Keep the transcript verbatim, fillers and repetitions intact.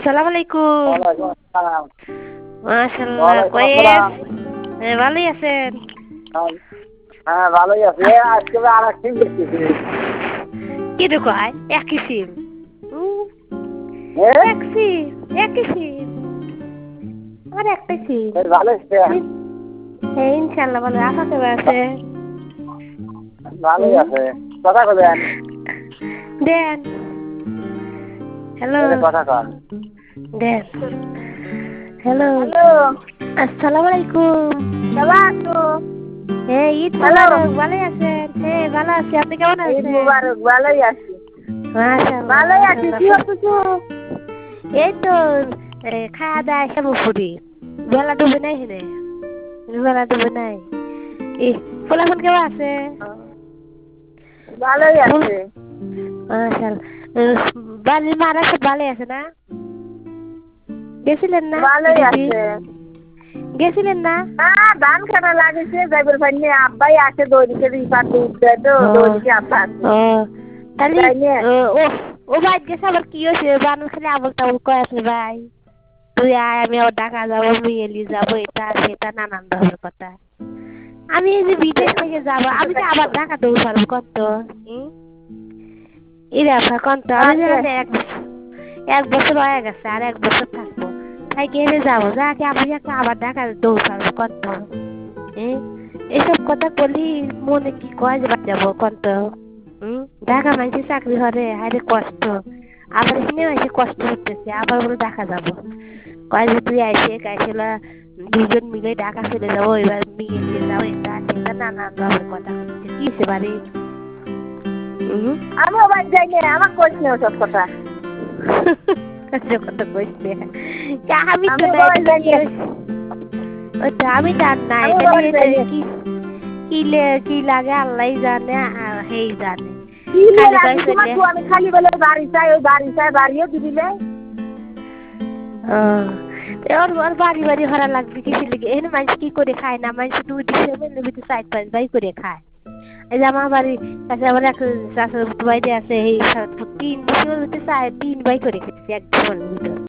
আসসালামালাইকুম। ওয়ালাইকুম আসসালাম। মাশাআল্লাহ ওয়ালাইকুম কয়েস আসসালাম। হ্যাঁ, ভালোই আছেন? হ্যাঁ, হ্যাঁ ভালোই আছি। এ আজকে আর এক সিম দেখতেছি। কি রে কয় একই সিম উম, এ এক সিম একই সিম আর একটা সিম বেশ ভালো আছে। হ্যাঁ ইনশাল্লাহ ভালো আপা কেমন আছে? ভালোই হুম? আছে। কথা কবেন? দেন হ্যালো এই যে কথা কন। দেন হ্যালো হ্যালো, আসসালামু আলাইকুম। কেমন আছো? হ্যাঁ ঈদ হ্যালো, মুবারক ভালোই আছেন? হ্যাঁ ভালো আছি আপনি কেমন ঈদ আছেন? মুবারক। ভালোই আছি। মাশাআল্লাহ ভালোই আছি। মাশাআল্লাহ কি হচ্ছে? এই তো এ, খাওয়া দাওয়া এসে মুখুরি বেলা ডুবে নাই হেনে বেলা ডুবে নাই ই ফুলাফুন কেমন আছে? ভালোই ফুল আছে। মাশাআল্লাহ বাড়ির মারা সব ভালো আছে না? গেছিলেন না ভালোই দিদি? আছে। গেছিলেন না? হ্যাঁ, ধান কাটা লাগিয়েছে। যাইবার পাইনি। আব্বাই আছে দৌড়িতে রিফার দুধ দেয় তো ও দৌড়িতে আব্বা আছে। ও তাহলে যাইনি। ও ও ও ভাই গেছে আবার কি হয়েছে বানর খালি আবল তাবল কয়ে আছে ভাই তুই আয় আমি আবার ঢাকা যাবো মেয়েলি যাবো এটা সেটা নানান ধরনের কথা আমি এই যে বিদেশ থেকে যাবো আমি তো আবার ঢাকা দৌড় পারবো কত এরা কত আমি যেখানে এক এক বছর হয়ে গেছে আর এক বছর থাকবো তাই গেলে যাবো যাকে আমি একটা আবার ঢাকা দৌড় পারবো কত এসব কথা বলি মনে কি কয় যে যাবো কত হম ঢাকা মাইছে চাকরি হরে হারে কষ্ট আবার এখানে মাইছে কষ্ট করতেছে আবার বলে ঢাকা যাবো কয় যে তুই আইসে কাইসেলা দুজন মিলে ঢাকা চলে যাবো এবার বিয়ে দিয়ে যাবো এটা সেটা নানান ধরনের কথা হচ্ছে কি সে বাড়ি হম আমিও বাড়ি যাইনি। আমার কইস না ওসব কথা। কথা কইস না আমি তো আমিও না বাড়ি এটা যাইনি। নিয়ে ওটা আমি জান না আমিও এটা বাড়ি নিয়ে যাইনি। কি কি লে- কি লাগে আল্লাহ জানে আর হেই জানে কি নিয়ে খালি লাগি কয় তোমার? চলে তো আমি খালি বলে বাড়ি চাই, ওই বাড়ি চাই, বাড়িও দিদিলে। ও ওর ওর বাড়ি বাড়ি ভরা লাগবে কিছু লিখে এখানে মানুষ কি করে খায় না মানুষ দুই ডিসেম্বর ভিতরে সাইড পাঁচ বাই করে খায় এই যে আমার বাড়ির কাছে আমার এক চাষের বাড়িতে আছে এই তিন ডিসেম্বর ভিতরে চার তিন বাই করে খেতেছি এক ডিসেম্বর ভিতরে